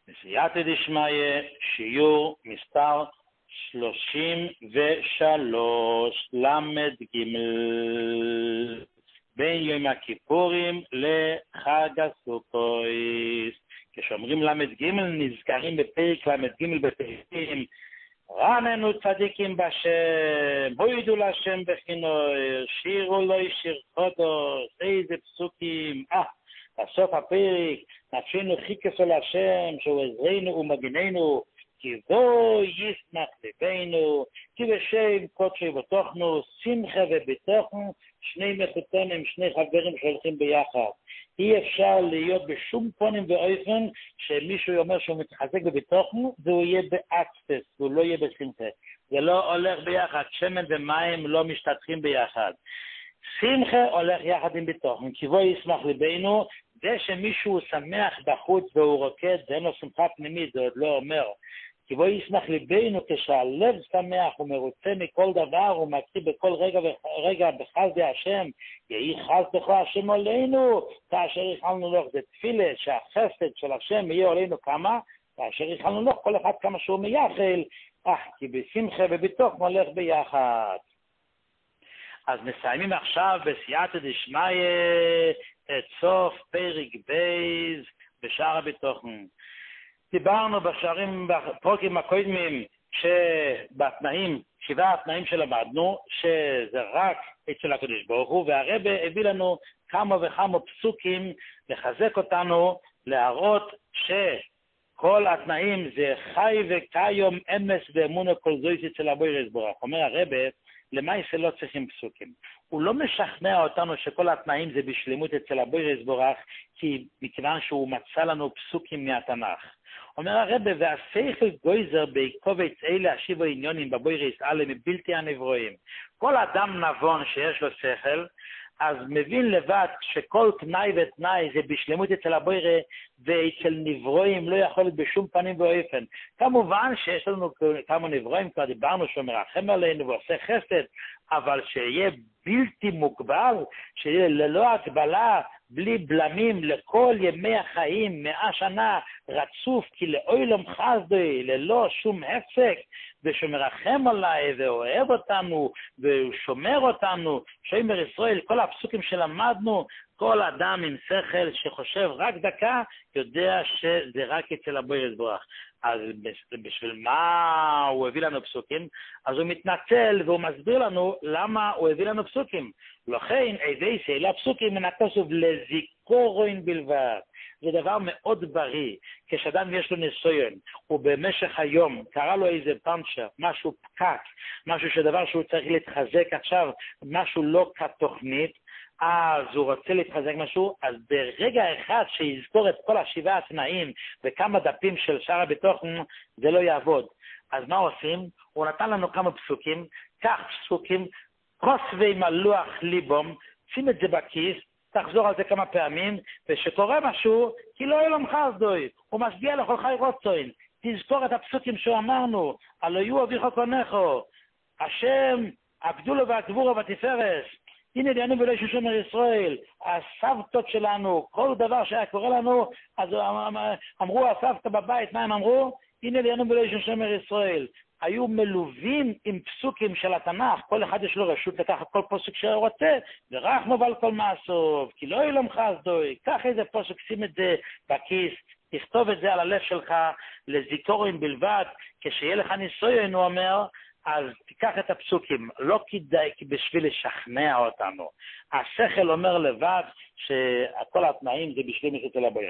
בסייעתא דשמיא, שיעור מספר 33, למד ג', בין יום הכיפורים לחג הסוכות. כשאומרים למד ג' נזכרים בפרק למד ג' בפרקים, רננו צדיקים בשם, בוידו להשם בכינור, שירו לו שיר חודש, איזה פסוקים. בסוף הפרק, נפשנו חיכסו להשם, שהוא עזרנו ומגיננו, כי בו ישמח ליבנו, כי בשם קודשי בתוכנו, שמחה ובתוכנו, שני מחותנים, שני חברים שהולכים ביחד. אי אפשר להיות בשום פונים ואופן שמישהו אומר שהוא מתחזק בביטוחנו, והוא יהיה באקספס, הוא לא יהיה בשמחה. זה לא הולך ביחד, שמן ומים לא משתתחים ביחד. שמחה הולך יחד עם ביטוחנו, כי בו ישמח ליבנו, זה שמישהו שמח בחוץ והוא רוקד, זה אין לו שמחה פנימית, זה עוד לא אומר. כי בו ישמח ליבנו, כשהלב שמח ומרוצה מכל דבר, הוא מקריא בכל רגע בחסדי השם, יהי חסדך השם עלינו, כאשר יכלנו לך. זה תפילה שהחסד של השם יהיה עלינו כמה, כאשר יכלנו לך, כל אחד כמה שהוא מייחל, כי בשמחה ובתוך מולך ביחד. אז מסיימים עכשיו בסייעתא דשמיא את סוף פרק בייז בשער הביטחון. דיברנו בפרקים הקודמים שבתנאים, 7 התנאים שלמדנו, שזה רק אצל הקדוש ברוך הוא, והרב הביא לנו כמה וכמה פסוקים לחזק אותנו, להראות שכל התנאים זה חי וקיום אמס ואמונה כל זויס אצל הבורא יתברך. אומר הרב, למעשה לא צריכים פסוקים. הוא לא משכנע אותנו שכל התנאים זה בשלמות אצל הבורא יתברך, כי מכיוון שהוא מצא לנו פסוקים מהתנ"ך. אומר הרב, והשכל גויזר בקובץ אלה השיבו עניונים בבורא יתעלה מבלתי הנברואים. כל אדם נבון שיש לו שכל, אז מבין לבד שכל תנאי ותנאי זה בשלמות אצל הבורא, ואצל נברואים לא יכול להיות בשום פנים ואופן. כמובן שיש לנו כמה נברואים, כבר דיברנו שהוא מרחם עלינו ועושה חסד, אבל שיהיה בלתי מוגבל, שיהיה ללא הגבלה, בלי בלמים, לכל ימי החיים, 100 שנה רצוף, כי לאוילום חסדוי, ללא שום הפסק, ושמרחם עליי ואוהב אותנו ושומר אותנו, שומר ישראל, כל הפסוקים שלמדנו, כל אדם עם שכל שחושב רק דקה, יודע שזה רק אצל הבורא יתברך. אז בשביל מה הוא הביא לנו פסוקים? אז הוא מתנצל והוא מסביר לנו למה הוא הביא לנו פסוקים. לכן, איזה שאלה פסוקים מן הכתוב לזיכרון בלבד. זה דבר מאוד בריא. כשאדם יש לו ניסיון, ובמשך היום קרא לו איזה פנצ'ר, משהו פקק, משהו שדבר שהוא צריך להתחזק עכשיו, משהו לא כתוכנית, אז הוא רוצה להתחזק משהו, אז ברגע אחד שיזכור את כל 7 התנאים וכמה דפים של שער הביטחון, זה לא יעבוד. אז מה עושים? הוא נתן לנו כמה פסוקים, כך פסוקים, כוסבי מלוח ליבום, שים את זה בכיס, תחזור על זה כמה פעמים, ושקורה משהו, כי לא ילום חסדוי, הוא משגיע לכל חי רוצוין, תזכור את הפסוקים שאמרנו, הלא יהיו אביך קונךו, השם, הגדולו והגבורו והתפארת, הנה דיינו ולא שומר ישראל, הסבתות שלנו, כל דבר שהיה קורה לנו, אז אמרו הסבתא בבית, מה הם אמרו? הנה דיינו ולא שומר ישראל. היו מלווים עם פסוקים של התנ"ך, כל אחד יש לו רשות לקחת כל פסוק שהוא רוצה, ורחמו על כל מעשוב, כי לא ילום חסדוי, קח איזה פסוק, שים את זה בכיס, תכתוב את זה על הלב שלך, לזיכרון בלבד, כשיהיה לך ניסיון, הוא אומר, אז תיקח את הפסוקים, לא כדאי בשביל לשכנע אותנו. השכל אומר לבד שכל התנאים זה בשביל אצל הבורא.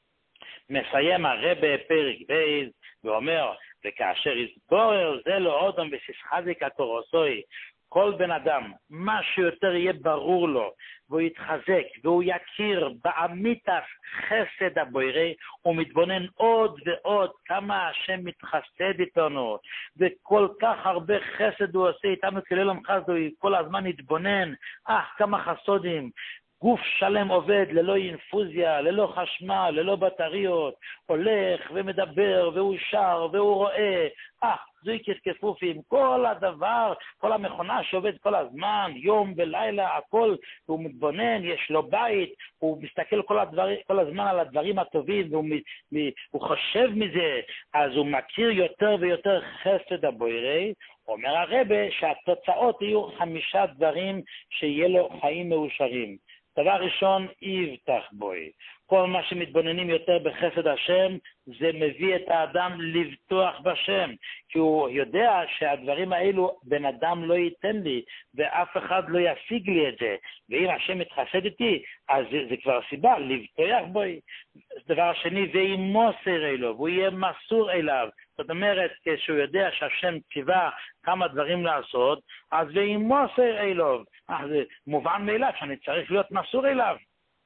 מסיים הרב פרק בייז ואומר, וכאשר יסבורר זה לא אודם וסיסחזיק התורוסוי, כל בן אדם, מה שיותר יהיה ברור לו, והוא יתחזק, והוא יכיר באמיתת חסד הבורא, הוא מתבונן עוד ועוד כמה השם מתחסד איתנו, וכל כך הרבה חסד הוא עושה איתנו כליל המחסד, הוא כל הזמן יתבונן, כמה חסודים, גוף שלם עובד ללא אינפוזיה, ללא חשמל, ללא בטריות, הולך ומדבר והוא שר והוא רואה, זויקס כפופים, כל הדבר, כל המכונה שעובד כל הזמן, יום ולילה, הכל, הוא מתבונן, יש לו בית, הוא מסתכל כל הזמן על הדברים הטובים, והוא חושב מזה, אז הוא מכיר יותר ויותר חסד הבוירי. אומר הרבה שהתוצאות יהיו 5 דברים שיהיה לו חיים מאושרים. דבר ראשון, יבטח בוי. כל מה שמתבוננים יותר בחסד השם, זה מביא את האדם לבטוח בשם, כי הוא יודע שהדברים האלו בן אדם לא ייתן לי, ואף אחד לא ישיג לי את זה. ואם השם מתחסד איתי, אז זה כבר סיבה, לבטוח בוי. דבר השני, וימוסר אלו, והוא יהיה מסור אליו. זאת אומרת, כשהוא יודע שהשם ציווה כמה דברים לעשות, אז וימוסר אלו. זה מובן מאליו שאני צריך להיות מסור אליו.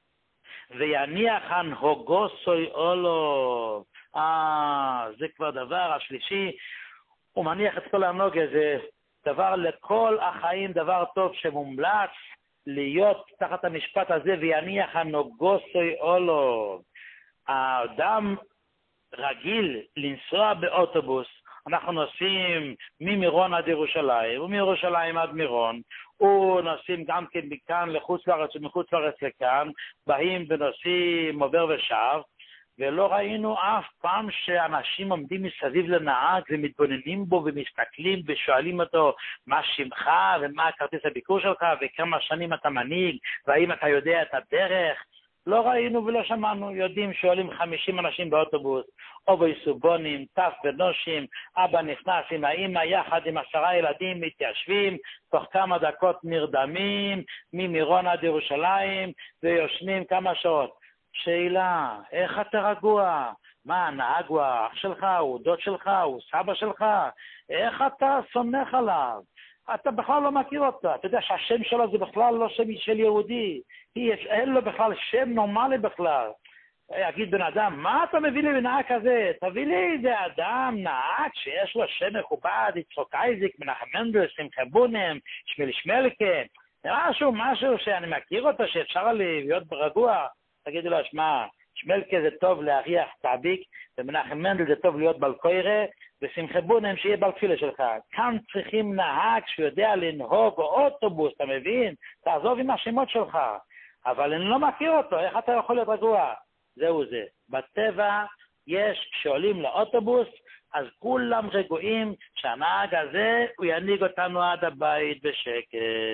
ויניח הנהוגו סוי אולו. זה כבר דבר השלישי. הוא מניח את כל הנוגה, זה דבר לכל החיים, דבר טוב שמומלץ להיות תחת המשפט הזה, ויניח הנהוגו סוי אולו. האדם רגיל לנסוע באוטובוס, אנחנו נוסעים ממירון עד ירושלים, ומירושלים עד מירון, ונוסעים גם כן מכאן לחוץ לארץ ומחוץ לארץ לכאן, באים ונוסעים עובר ושב, ולא ראינו אף פעם שאנשים עומדים מסביב לנהג ומתבוננים בו ומסתכלים ושואלים אותו מה שמך ומה כרטיס הביקור שלך וכמה שנים אתה מנהיג והאם אתה יודע את הדרך. לא ראינו ולא שמענו. יודעים שואלים 50 אנשים באוטובוס, או ביסובונים, טף ונושים, אבא נכנס עם האמא יחד עם 10 ילדים, מתיישבים, תוך כמה דקות נרדמים, ממירון עד ירושלים, ויושנים כמה שעות. שאלה, איך אתה רגוע? מה, הנהג הוא האח שלך, הוא דוד שלך, הוא סבא שלך? איך אתה סומך עליו? אתה בכלל לא מכיר אותו. אתה יודע שהשם שלו זה בכלל לא שם של יהודי. אין לו בכלל שם נורמלי בכלל. יגיד בן אדם, מה אתה מביא לי בנהג כזה? תביא לי איזה אדם, נהג שיש לו שם מכובד, יצחק אייזיק, מנחם מנדל, שמחה בונם, שמיל שמלכה. משהו שאני מכיר אותו, שאפשר להיות רגוע. תגידו לו, שמע, שמלכה זה טוב להריח תעביק, ומנחם מנדל זה טוב להיות בלקוירה, ושמחה בונם שיהיה בלתפילה שלך. כאן צריכים נהג שיודע לנהוג, או אוטובוס, אתה מבין? תעזוב עם השמות שלך. אבל אני לא מכיר אותו, איך אתה יכול להיות רגוע? זהו זה. בטבע יש, כשעולים לאוטובוס, אז כולם רגועים שהנהג הזה, הוא ינהיג אותנו עד הבית בשקט.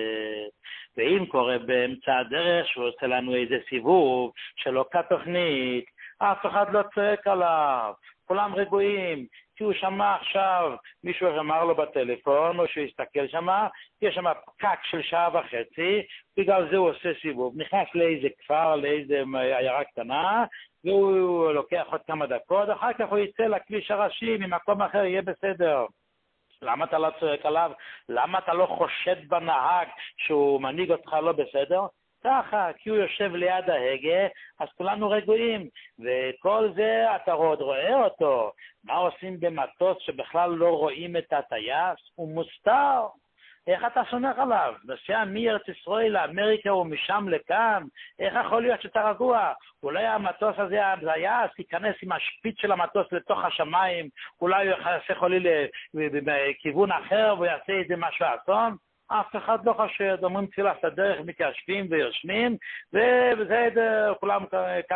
ואם קורה באמצע הדרך, שהוא עושה לנו איזה סיבוב, שלא כתוכנית, אף אחד לא צועק עליו. כולם רגועים, כי הוא שמע עכשיו, מישהו אמר לו בטלפון, או שהוא הסתכל שמה, יש שם פקק של 1.5 שעות, בגלל זה הוא עושה סיבוב, נכנס לאיזה כפר, לאיזה עיירה קטנה, והוא לוקח עוד כמה דקות, אחר כך הוא יצא לכביש הראשי, ממקום אחר יהיה בסדר. למה אתה לא צועק עליו? למה אתה לא חושד בנהג שהוא מנהיג אותך לא בסדר? ככה, כי הוא יושב ליד ההגה, אז כולנו רגועים, וכל זה אתה עוד רואה אותו. מה עושים במטוס שבכלל לא רואים את הטייס? הוא מוסתר. איך אתה סומך עליו? נוסע מארץ ישראל לאמריקה ומשם לכאן, איך יכול להיות שאתה רגוע? אולי המטוס הזה, הטייס, ייכנס עם השפיץ של המטוס לתוך השמיים, אולי הוא יעשה חולי לכיוון אחר ויעשה איזה משהו אסון? אף אחד לא חשד, אומרים תפילת הדרך, מתיישבים ויושנים, ובסדר, כולם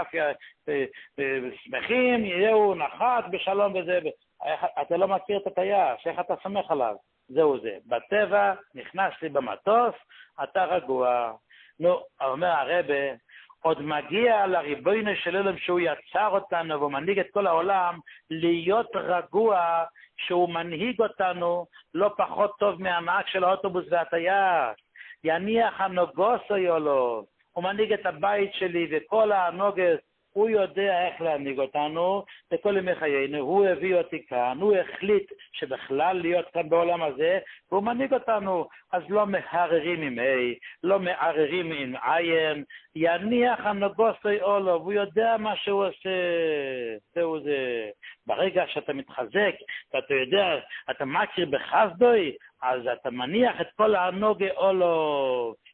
שמחים, יהיו נחת בשלום וזה. אתה לא מכיר את הטייס, איך אתה סומך עליו? זהו זה. בטבע, נכנס לי במטוס, אתה רגוע. נו, אומר הרבה, עוד מגיע לריבונו של עולם שהוא יצר אותנו והוא מנהיג את כל העולם, להיות רגוע שהוא מנהיג אותנו לא פחות טוב מהנהג של האוטובוס והטייס. יניח הנוגוסו יולו, הוא מנהיג את הבית שלי וכל הנוגס, הוא יודע איך להנהיג אותנו לכל ימי חיינו, הוא הביא אותי כאן, הוא החליט שבכלל להיות כאן בעולם הזה, והוא מנהיג אותנו, אז לא מהררים עם לא מעררים עם עין, יניח הנוגוסי אולו, והוא יודע מה שהוא עושה, זהו זה. ברגע שאתה מתחזק, ואתה יודע, אתה מכיר בחסדוי, אז אתה מניח את כל הנוגה אולו,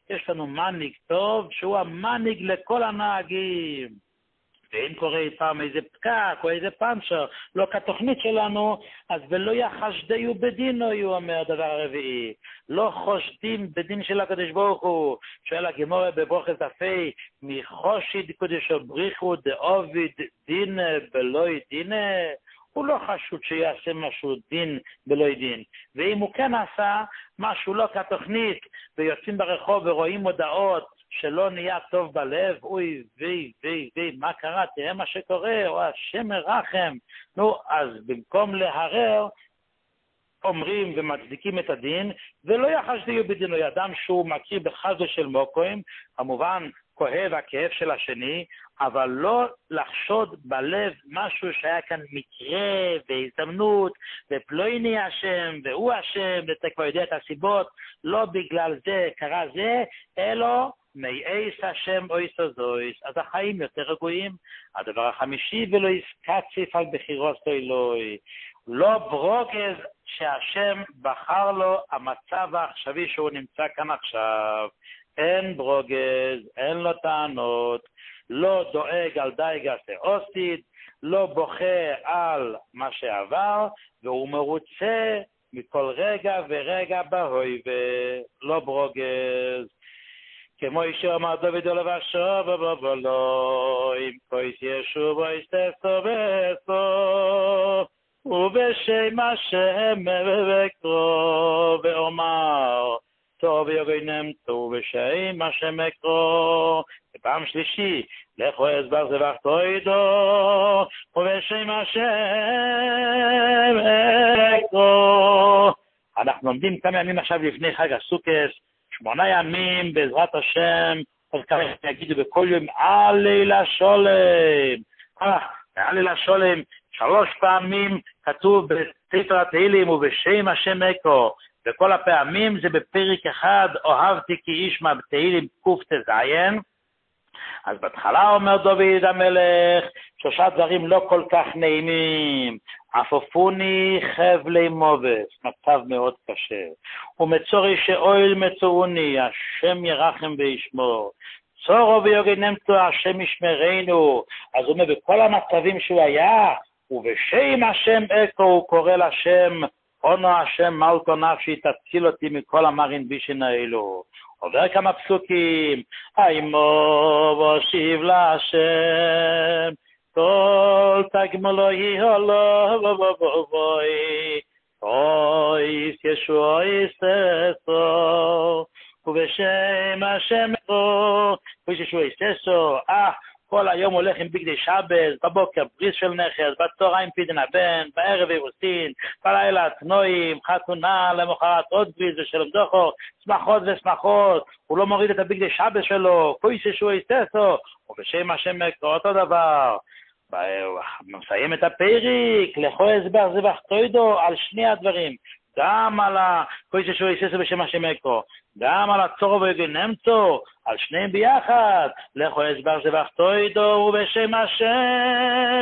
יש לנו מנהיג טוב, שהוא המנהיג לכל הנהגים. ואם קורה פעם איזה פקק או איזה פנצ'ר, לא כתוכנית שלנו, אז ולא יחשדהו בדינו, הוא אומר דבר הרביעי. לא חושדים בדין של הקדוש ברוך הוא. שואל הגמרא בברוכת דפי, מחושיד קודשו בריחו דעוביד דין בלוי דינה? הוא לא חשוד שיעשה משהו דין בלוי דין. ואם הוא כן עשה משהו לא כתוכנית, ויוצאים ברחוב ורואים הודעות, שלא נהיה טוב בלב, אוי וי, מה קרה? תראה מה שקורה, או השם מרחם. נו, אז במקום להרר, אומרים ומצדיקים את הדין, ולא יחשדהו בדינו. אדם שהוא מכיר בחזו של מוקוים, כמובן כואב הכאב של השני, אבל לא לחשוד בלב משהו שהיה כאן מקרה והזדמנות, ופלויני אשם, והוא אשם, ואתה כבר יודע את הסיבות, לא בגלל זה קרה זה, אלא מאייס השם אויס הזויס, אז החיים יותר רגועים. הדבר החמישי, ולא יסקציף על בחירות אלוהי, לא ברוגז שהשם בחר לו המצב העכשווי שהוא נמצא כאן עכשיו, אין ברוגז, אין לו טענות, לא דואג על דייגה סאוסטית, לא בוכה על מה שעבר, והוא מרוצה מכל רגע ורגע בהוי ולא ברוגז. כמו שאמר דוד לבשו ובבולו, אם כויס ישוב ויסתסו ועשו, ובשם השם וקרו, ואומר, טוב יגינם טוב בשם השם וקרו. ופעם שלישי, לכו אסבר זבח תוידו, ובשם השם וקרו. אנחנו עומדים כמה ימים עכשיו לפני חג הסוכות, 8 ימים בעזרת השם, אז ככה יגידו בכל יום, הלילה שולם. הלילה שולם, 3 פעמים כתוב בספר התהילים ובשם השם אקו, וכל הפעמים זה בפרק אחד, אוהבתי כי איש בתהילים קט"ז. אז בהתחלה אומר דוד המלך, 3 דברים לא כל כך נעימים. עפופוני חבלי מובס, מצב מאוד קשה. ומצורי שאויל מצורוני, השם ירחם וישמור. צורו ויוגנמתו, השם ישמרנו. אז הוא אומר, בכל המצבים שהוא היה, ובשם השם אקו, הוא קורא לשם, עונו השם מלכו נפשי, תציל אותי מכל המרין בישין האלו. עובר כמה פסוקים, איימו ושיב להשם, כל תגמולו יהולו ובואי, אויס ישוע יססו, ובשם השם אקו, אויס ישוע יססו, כל היום הולך עם בגדי שבת, בבוקר בריס של נכס, בצהריים פידן הבן, בערב אירוסין, בלילה תנועים, חתונה, למחרת עוד בריס ושלום דוחו, שמחות ושמחות, הוא לא מוריד את הבגדי שבת שלו, כויס ישוע יססו, ובשם השם אקו, אותו דבר. מסיים את הפרק, לכו הסבר זבח תוידו על 2 הדברים, גם על כויס ישוע יססו בשם השם אקו, גם על הצורו ויגנמתו, על 2 ביחד, לכו הסבר זבח תוידו ובשם השם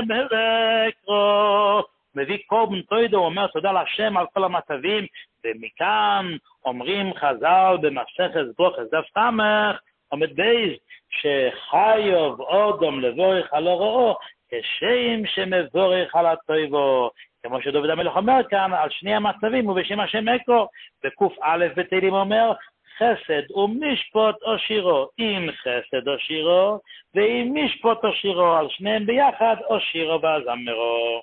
וקרו. מביא קורבן תוידו, אומר תודה להשם על כל המצבים, ומכאן אומרים חז"ל במסכת ברוכות דף סמך עמוד בייז, שחיוב אודום לבורך על הרעו כשם שמבורך על הטובו, כמו שדוד המלך אומר כאן על 2 המצבים ובשם השם אקו. בק"א בתהילים אומר, חסד ומשפט אושירו, עם חסד אושירו ועם משפט אושירו, על 2 ביחד אושירו והזמרו.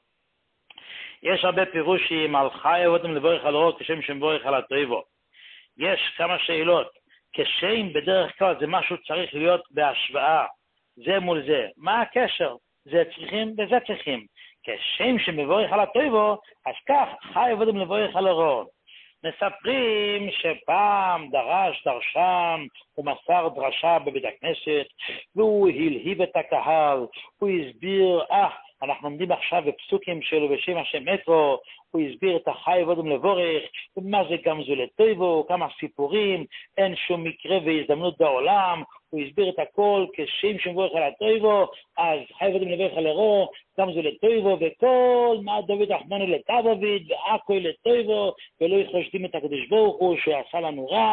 יש הרבה פירושים על חי אודם לבורך על הרעו כשם שמבורך על הטובו. יש כמה שאלות. כשם בדרך כלל זה משהו צריך להיות בהשוואה, זה מול זה. מה הקשר? זה צריכים וזה צריכים. כשם שמבורך על הטובו, אז כך חי אודם לבורך על הרעו. מספרים שפעם דרש דרשן ומסר דרשה בבית הכנסת, והוא הלהיב את הקהל, הוא הסביר, אנחנו עומדים עכשיו בפסוקים שלו בשם השם אקו, הוא הסביר את החי אודם לבורך, ומה זה גם זו לטובו, כמה סיפורים, אין שום מקרה והזדמנות בעולם, הוא הסביר את הכל כשם שמבורך על הטובו, אז חי אודם לבורך על הרעו, גם זו לטובו, וכל מה דוד רחמנו לטבוביד, והכל לטובו, ולא יחושדים את הקדוש ברוך הוא שעשה לנו רע,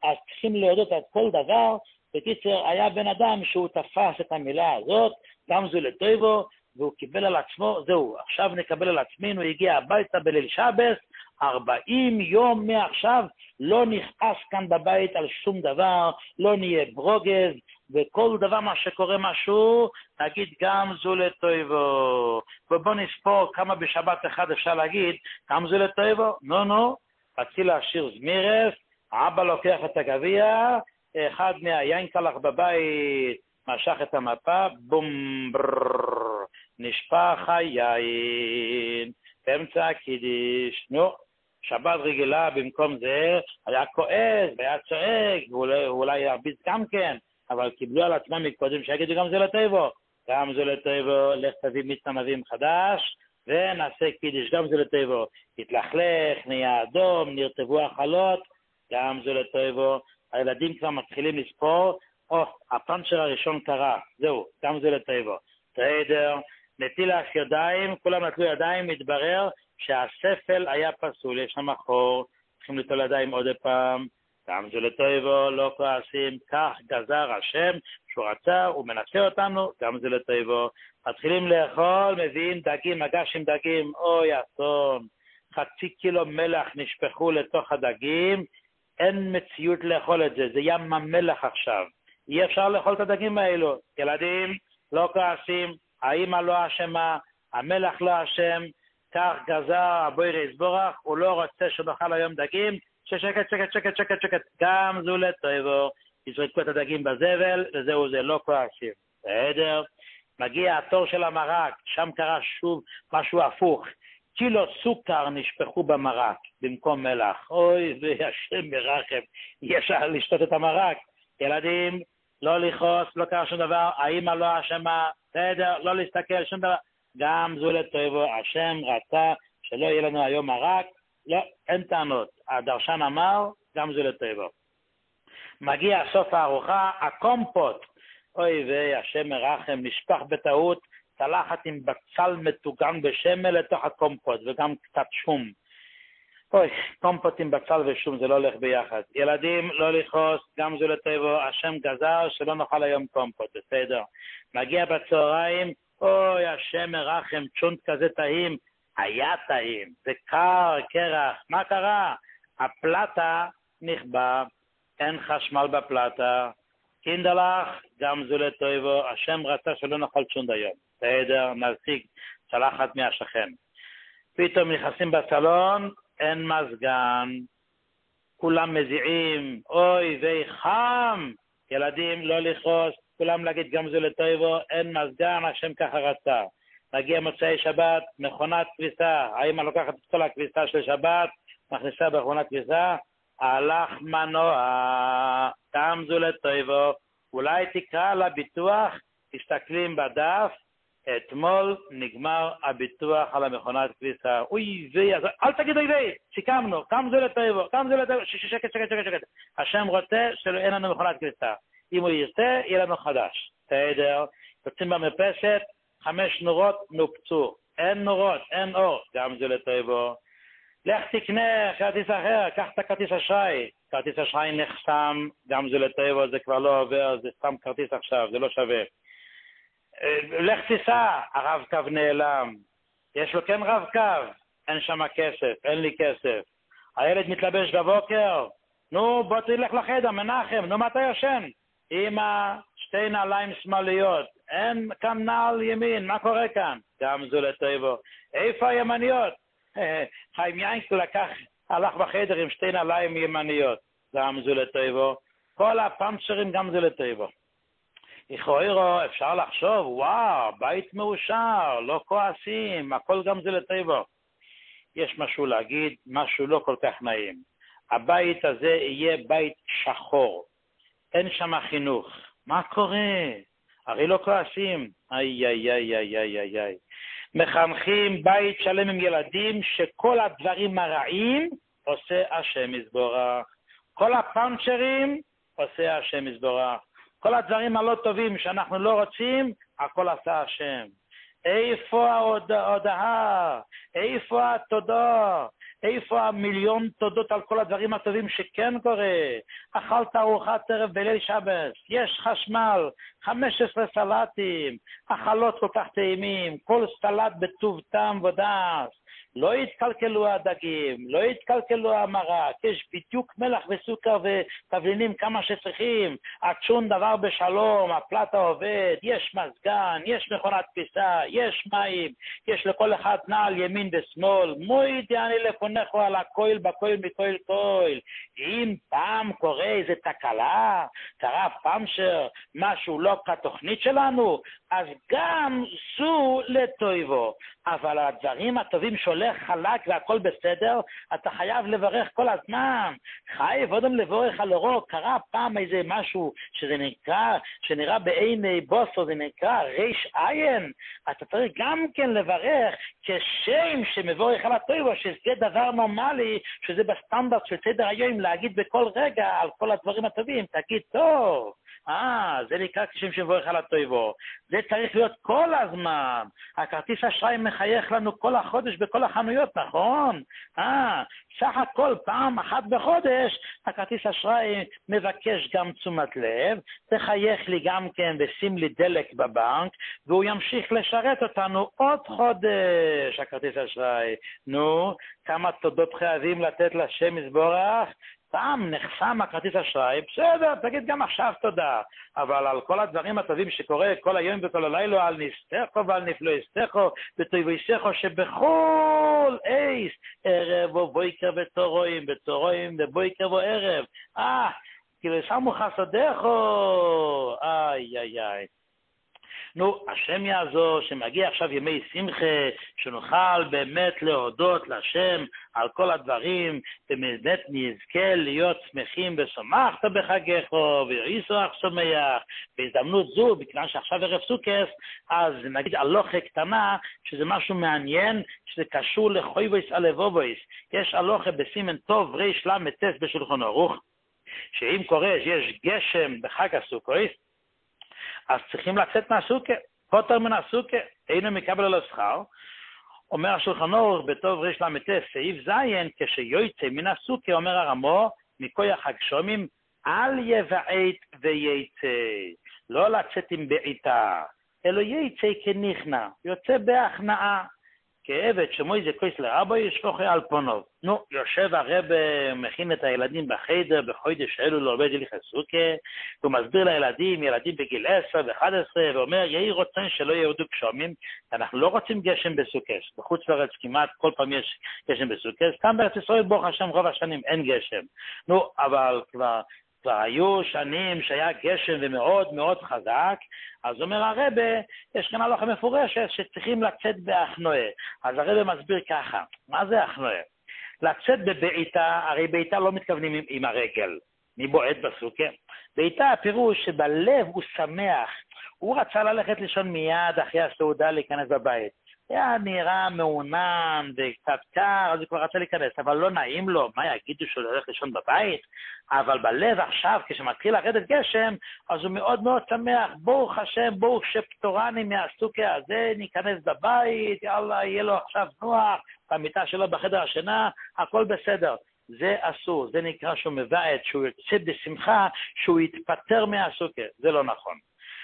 אז צריכים להודות על כל דבר. בקיצר, היה בן אדם שהוא תפס את המילה הזאת, גם זו לטויבו, והוא קיבל על עצמו, זהו, עכשיו נקבל על עצמנו, הגיע הביתה בליל שבס, 40 יום מעכשיו, לא נכעס כאן בבית על שום דבר, לא נהיה ברוגז, וכל דבר מה שקורה משהו, נגיד גם זו לטויבו. ובוא נספור כמה בשבת אחד אפשר להגיד, גם זו לטויבו, נו, רציתי להשאיר זמירס, האבא לוקח את הגביע, אחד מהיין קלח בבית, משך את המפה, בום ברררר, נשפך היין, באמצע הקידיש, נו, שבת רגילה במקום זה, היה כועס והיה צועק, ואולי ירביץ גם כן, אבל קיבלו על עצמם מקודם שיגידו גם זה לטויבו, גם זה לטויבו, לך תביא מיץ ענבים חדש, ונעשה קידיש, גם זה לטויבו, התלכלך, נהיה אדום, נרטבו החלות, גם זה לטויבו, הילדים כבר מתחילים לספור, הפנצ'ר הראשון קרה, זהו, גם זה לטויבו, בסדר, נטילת ידיים, כולם נטלו ידיים, מתברר שהספל היה פסול, יש שם חור, צריכים לטול ידיים עוד פעם, גם זה לטויבו, לא כועסים, כך גזר השם, שהוא רצה, הוא מנסה אותנו, גם זה לטויבו, מתחילים לאכול, מביאים דגים, מגש עם דגים, אוי אסון, 0.5 קילו מלח נשפכו לתוך הדגים, אין מציאות לאכול את זה, זה ים המלח עכשיו, אי אפשר לאכול את הדגים האלו, ילדים לא כועסים, האמא לא אשמה, המלח לא אשם, כך גזר הבוירי יסבורך, הוא לא רוצה שנאכל היום דגים, שקט, גם זו לטויבו, יזרקו את הדגים בזבל, וזהו זה, לא כועסים, בסדר? מגיע התור של המרק, שם קרה שוב משהו הפוך, קילו סוכר נשפכו במרק, במקום מלח, אוי והשם מרחם, אי אפשר לשתות את המרק, ילדים, לא לכעוס, לא קרה שום דבר, האמא לא אשמה, בסדר, לא להסתכל, שום דבר, גם זו לטויבו, השם רצה שלא יהיה לנו היום מרק, לא, אין טענות, הדרשן אמר, גם זו לטויבו. מגיע סוף הארוחה, הקומפוט, אוי והשם מרחם, נשפך בטעות, צלחת עם בצל מטוגן בשמן לתוך הקומפוט, וגם קצת שום. אוי, קומפוט עם בצל ושום, זה לא הולך ביחד. ילדים, לא לכעוס, גם זו לטויבו, השם גזר שלא נאכל היום קומפוט, בסדר. מגיע בצהריים, אוי, השם מרחם, צ'ונט כזה טעים, היה טעים, זה קר, קרח, מה קרה? הפלטה נכבה, אין חשמל בפלטה, קינדלך, גם זו לטויבו, השם רצה שלא נאכל צ'ונט היום, בסדר, נשיג צלחת מהשכן. פתאום נכנסים בסלון, אין מזגן, כולם מזיעים, אוי וחם, ילדים לא לכעוס, כולם להגיד גם זה לטויבו, אין מזגן, השם ככה רצה. מגיע מוצאי שבת, מכונת כביסה, האמא לוקחת את כל הכביסה של שבת, מכניסה במכונת כביסה, הלך מנוע, גם זה לטויבו, אולי תקרא לביטוח, תסתכלים בדף, אתמול נגמר הביטוח על המכונת כביסה. אוי וי, אל תגיד אוי וי, סיכמנו, כמה זה לטויבו, שקט. השם רוצה שאין לנו מכונת כביסה. אם הוא ירצה, יהיה לנו חדש. בסדר, יוצאים במרפסת, 5 נורות נופצו. אין נורות, אין אור, גם זה לטויבו. לך תקנה כרטיס אחר, קח את הכרטיס אשראי. כרטיס אשראי נחסם, גם זה לטויבו, זה כבר לא עובר, זה סתם כרטיס עכשיו, זה לא שווה. לך תיסע, הרב קו נעלם. יש לו כן רב קו, אין שם כסף, אין לי כסף. הילד מתלבש בבוקר, נו בוא תלך לחדר, מנחם, נו מה אתה ישן? אמא, 2 נעליים שמאליות, אין כאן נעל ימין, מה קורה כאן? גם זו לטויבו. איפה הימניות? חיים יינקל הלך בחדר עם 2 נעליים ימניות, גם זו לטויבו. כל הפנצ'רים גם זו לטויבו. לכאורה אפשר לחשוב, וואו, בית מאושר, לא כועסים, הכל גם זה לטויבו. יש משהו להגיד, משהו לא כל כך נעים. הבית הזה יהיה בית שחור. אין שם חינוך. מה קורה? הרי לא כועסים. איי. מחנכים בית שלם עם ילדים שכל הדברים הרעים עושה השם יזבורך. כל הפנצ'רים עושה השם יזבורך. כל הדברים הלא טובים שאנחנו לא רוצים, הכל עשה השם. איפה ההודעה? איפה התודה? איפה המיליון תודות על כל הדברים הטובים שכן קורה? אכלת ארוחת ערב בליל שבת, יש חשמל, 15 סלטים, אכלות כל כך טעימים, כל סלט בטוב טעם ודס, לא יתקלקלו הדגים, לא יתקלקלו המרק, יש בדיוק מלח וסוכר ותבלינים כמה שצריכים, שום דבר בשלום, הפלטה עובד, יש מזגן, יש מכונת כביסה, יש מים, יש לכל אחד נעל ימין ושמאל, מוידי אני לפונכו על הכויל בכויל מכויל כויל. אם פעם קורה איזה תקלה, קרה פעם שמשהו לא כתוכנית שלנו, אז גם זו לטויבו. אבל הדברים הטובים שהולך חלק והכל בסדר, אתה חייב לברך כל הזמן. חייב אודם לברך על אורו. קרה פעם איזה משהו שנראה בעיני בוסו, זה נקרא ריש עין. אתה צריך גם כן לברך כשם שמבורך על הטויבו, שזה דבר נורמלי, שזה בסטנדרט של סדר היום, להגיד בכל רגע על כל הדברים הטובים. תגיד טוב. זה נקרא כשם שמבורך על הטויבו. זה צריך להיות כל הזמן. הכרטיס אשראי מחייך לנו כל החודש בכל החנויות, נכון? סך הכל פעם אחת בחודש, הכרטיס אשראי מבקש גם תשומת לב, תחייך לי גם כן ושים לי דלק בבנק, והוא ימשיך לשרת אותנו עוד חודש, הכרטיס אשראי. נו, כמה תודות חייבים לתת לשם יזבורך? פעם נחסם הכרטיס אשראי, בסדר, תגיד גם עכשיו תודה, אבל על כל הדברים הטובים שקורה כל היום וכל הלילה, על נסתכו ועל נפלא הסתכו, ותויבויסכו שבכל אייס, ערב ובויקר ותורואים, ותורואים ובויקר וערב, כאילו שמו חסדךו, איי. נו, השם יעזור, שמגיע עכשיו ימי שמחה, שנוכל באמת להודות לשם על כל הדברים, ובאמת נזכה להיות שמחים ושמחת בחגך, ויריסוח שמח. בהזדמנות זו, בכיוון שעכשיו ערב סוכות, אז נגיד הלוכה קטנה, שזה משהו מעניין, שזה קשור לחויבויס הלבובויס. יש הלוכה בסימן טוב ריש למתס בשולחן ערוך, שאם קורה שיש גשם בחג הסוכות, אז צריכים לצאת מהסוכה, פוטר מן הסוכה, אינו מקבל על השכר. אומר השולחן ערוך בטוב ריש למתס, סעיף זין, כשיוצא מן הסוכה, אומר הרמו, מכוח הגשומים, אל יבעט וייצא, לא לצאת עם בעיטה, אלא ייצא כנכנע, יוצא בהכנעה, כעבד שמוי זה כויס לרבו ישפוכי על פונוב. נו, יושב הרב מכין את הילדים בחדר, בחודש אלו לעובד הליך הסוכה, הוא מסביר לילדים, ילדים בגיל 10 ו-11, ואומר, יהי רוצן שלא ירדו גשומים, אנחנו לא רוצים גשם בסוכות, בחוץ לארץ כמעט כל פעם יש גשם בסוכות, כאן בארץ ישראל ברוך השם רוב השנים אין גשם. נו, אבל כבר היו שנים שהיה גשם ומאוד מאוד חזק, אז אומר הרב, יש כאן הלכה מפורשת שצריכים לצאת בהכנועה. אז הרב מסביר ככה, מה זה הכנועה? לצאת בבעיטה, הרי בעיטה לא מתכוונים עם הרגל, מי בועט בסוכה? בעיטה הפירוש שבלב הוא שמח, הוא רצה ללכת לישון מיד אחרי הסעודה להיכנס בבית. היה נראה מעונן וקצת קר, אז הוא כבר רצה להיכנס, אבל לא נעים לו, מה יגידו שהוא הולך לישון בבית? אבל בלב עכשיו, כשמתחיל לרדת גשם, אז הוא מאוד מאוד שמח, ברוך השם, ברוך שפטורני מהסוכה הזה, ניכנס בבית, יאללה, יהיה לו עכשיו נוח, במיטה שלו בחדר השינה, הכל בסדר. זה אסור, זה נקרא שהוא מבעט, שהוא יוצא בשמחה, שהוא יתפטר מהסוכה, זה לא נכון.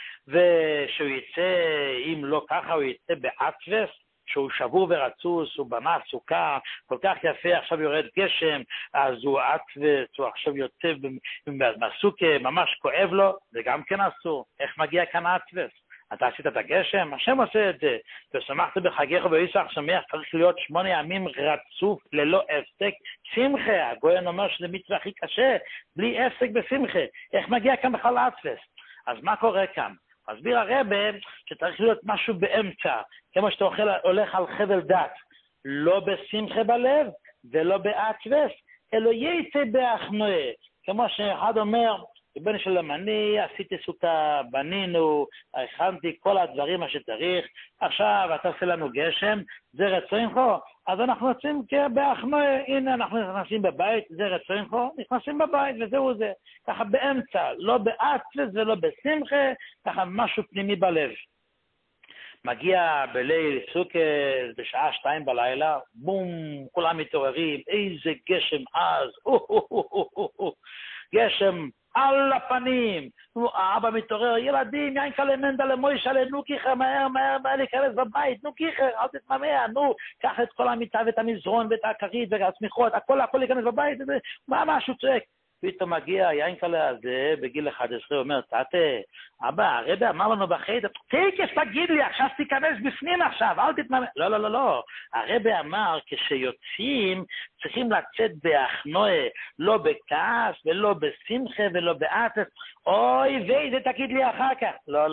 ושהוא יצא, אם לא ככה, הוא יצא בעצבס, שהוא שבור ורצוס, הוא בנה סוכה, כל כך יפה, עכשיו יורד גשם, אז הוא עצבס, הוא עכשיו יוצא בסוכה, ממש כואב לו, זה גם כן אסור. איך מגיע כאן עצבס? אתה עשית את הגשם? השם עושה את זה. ושמחת בחגך וישמח שמח, צריך להיות 8 ימים רצוף ללא הפסק שמחה. הגויין אומר שזה מצווה הכי קשה, בלי הפסק בשמחה. איך מגיע כאן בכלל עצבס? אז מה קורה כאן? מסביר הרב שצריך להיות משהו באמצע, כמו שאתה הולך על חבל דת, לא בשמחה בלב ולא בעצבס, אלא יצא בהכנועה. כמו שאחד אומר, ריבונו של עולם, אני עשיתי סוכה, בנינו, הכנתי כל הדברים מה שצריך, עכשיו אתה עושה לנו גשם, זה רצונך, אז אנחנו יוצאים בהכנועה, הנה אנחנו נכנסים בבית, זה רצונך, נכנסים בבית וזהו זה. ככה באמצע, לא בעצבס ולא בשמחה, ככה משהו פנימי בלב. מגיע בליל סוכות בשעה 2 בלילה, בום, כולם מתעוררים, איזה גשם אז, גשם על הפנים, האבא מתעורר, ילדים, יין כאלה מנדה למוישה, נו כיחר, מהר, להיכנס בבית, נו כיחר, אל תתממע, נו, קח את כל המיטה ואת המזרון ואת הכרית והצמיחות, הכל להיכנס בבית, מה משהו צועק? פתאום מגיע יין כאלה הזה, בגיל 11, אומר, תתה, אבא, הרבי אמר לנו בחדר, תקף תגיד לי, עכשיו תיכנס בפנים עכשיו, אל תתממע. לא, הרבי אמר, כשיוצאים, צריכים לצאת בהכנועה, לא בכעס ולא בשמחה ולא באטס, אוי ואיזה תגיד לי אחר כך.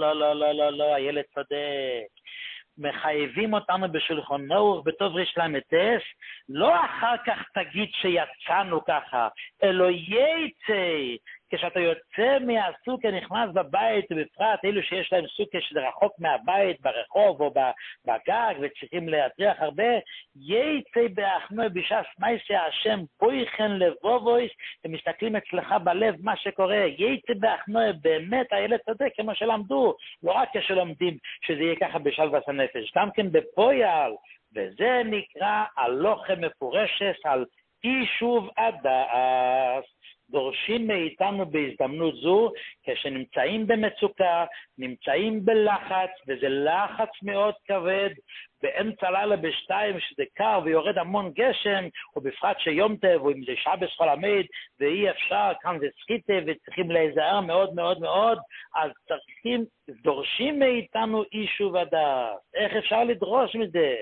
לא, הילד צודק. מחייבים אותנו בשולחן ערוך בטוב ריש למתס, לא אחר כך תגיד שיצאנו ככה, אלא יצא, כשאתה יוצא מהסוכה נכנס בבית, ובפרט אלו שיש להם סוכה שזה רחוק מהבית, ברחוב או בגג, וצריכים להטריח הרבה, יצא בהכנוע בשעה סמייסי השם בויכן לבובויס, הם מסתכלים אצלך בלב מה שקורה, יצא בהכנוע, באמת הילד צודק כמו שלמדו, לא רק כשלומדים שזה יהיה ככה בשלוות הנפש, גם כן בפויל, וזה נקרא הלוכה מפורשת על יישוב הדעת. דורשים מאיתנו בהזדמנות זו, כשנמצאים במצוקה, נמצאים בלחץ, וזה לחץ מאוד כבד, באמצע לילה בשתיים, שזה קר ויורד המון גשם, ובפרט שיום טב, או אם זה שבס חול המועד, ואי אפשר, כאן זה סחיטה, וצריכים להיזהר מאוד מאוד מאוד, אז דורשים מאיתנו יישוב הדעת. איך אפשר לדרוש מזה?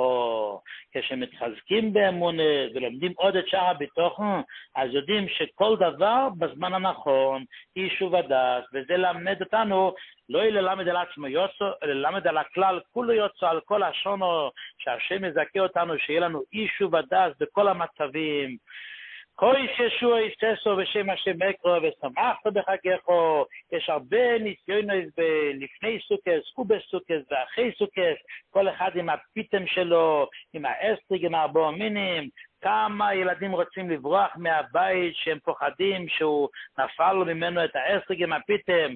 או כשמתחזקים באמונה ולומדים עוד את שער הביטחון, אז יודעים שכל דבר בזמן הנכון, יישוב הדעת, וזה למד אותנו, לא ללמד על עצמו יוצא, אלא ללמד על הכלל, כולו יוצא על כל השונו, שהשם יזכה אותנו, שיהיה לנו יישוב הדעת בכל המצבים. כוי ששוע יססו בשם השם אקרו ושמחת בחגךו, יש הרבה ניסיונות לפני סוכס ובסוכס ואחרי סוכס, כל אחד עם הפיתם שלו, עם האסטריג, עם הארבעה מינים, כמה ילדים רוצים לברוח מהבית שהם פוחדים שהוא נפל לו ממנו את האסטריג עם הפיתם,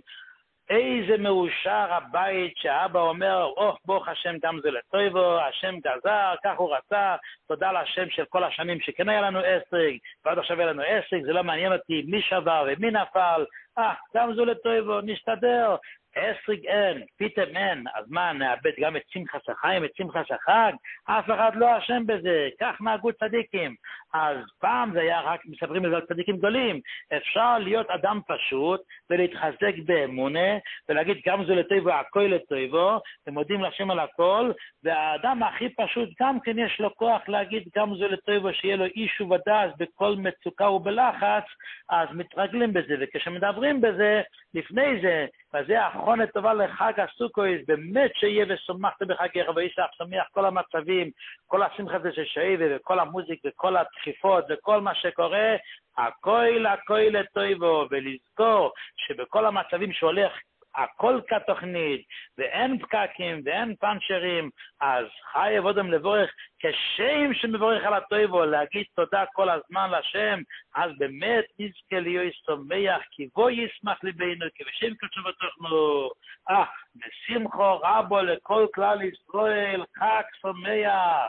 איזה מאושר הבית שהאבא אומר, ברוך השם גם זה לטובו, השם גזר, כך הוא רצה, תודה להשם של כל השנים שכן היה לנו אסטריג, ועד עכשיו היה לנו אסטריג, זה לא מעניין אותי מי שבר ומי נפל, גם זה לטובו, נשתדר, אסטריג אין, פיתם אין, אז מה, נאבד גם את שמחת החיים, את שמחת החג? אף אחד לא אשם בזה, כך נהגו צדיקים. אז פעם זה היה רק, מספרים לזה על צדיקים גדולים, אפשר להיות אדם פשוט ולהתחזק באמונה, ולהגיד גם זה לטובו, הכל לטובו, ומודים להשם על הכל, והאדם הכי פשוט גם כן יש לו כוח להגיד גם זה לטובו, שיהיה לו יישוב הדעת בכל מצוקה ובלחץ, אז מתרגלים בזה, וכשמדברים בזה, לפני זה, וזה האחרונה טובה לחג הסוכות, באמת שיהיה ושמחת בחגך וישלח שמח כל המצבים, כל השמחה הזה ששאיבה וכל המוזיק וכל הדחיפות וכל מה שקורה, הכל לטובו, ולזכור שבכל המצבים שהולך הכל כתוכנית, ואין פקקים ואין פנצ'רים, אז חייב אדם לבורך כשם שמבורך על הטובו, להגיד תודה כל הזמן לשם, אז באמת נזכה להיות שמח, כי בו ישמח ליבנו, כי בשם קדשו בתוכנו, בשמחו רבו לכל כלל ישראל, חג שמח,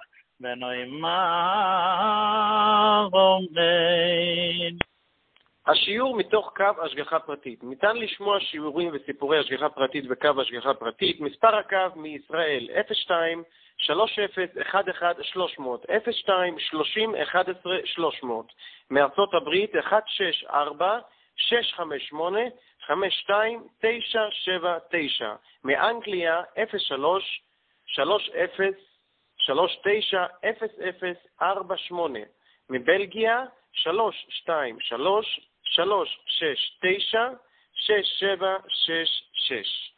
ונאמר אמן. השיעור מתוך קו השגחה פרטית. ניתן לשמוע שיעורים וסיפורי השגחה פרטית וקו השגחה פרטית. מספר הקו מישראל 02 30 11 300 02 30 11 300. מארצות הברית 164 658 52 979. מאנגליה 03 30 39 0048. מבלגיה 323 369 6766.